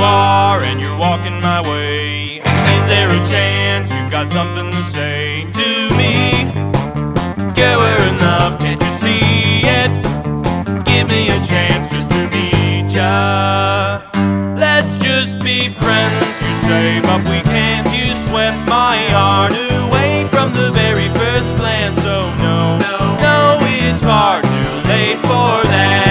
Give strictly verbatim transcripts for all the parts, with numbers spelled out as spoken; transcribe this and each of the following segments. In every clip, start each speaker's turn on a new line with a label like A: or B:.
A: are and you're walking my way. Is there a chance you've got something to say to me? Girl, we're in love, can't you see it? Give me a chance just to meet ya. Let's just be friends, you say, but we can't. You swept my heart away from the very first glance. Oh no, no, no, it's far too late for that.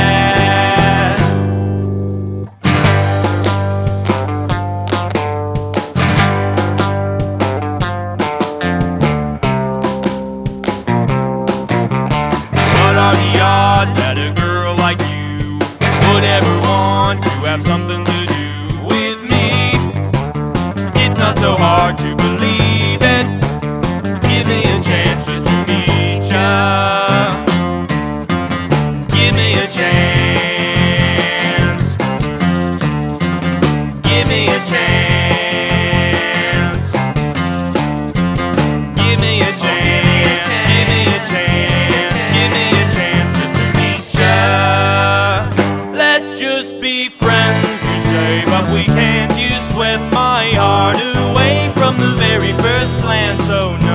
A: What are the odds that a girl like you would ever want to have something to do with me? It's not so hard to believe it. Give me a chance just to meet ya. Give me a chance. Give me a chance. Give me a chance. Give me a chance. Give me a chance just to meet ya. Let's just be friends, you say, but we can't. You swept my heart away from the very first glance. Oh no.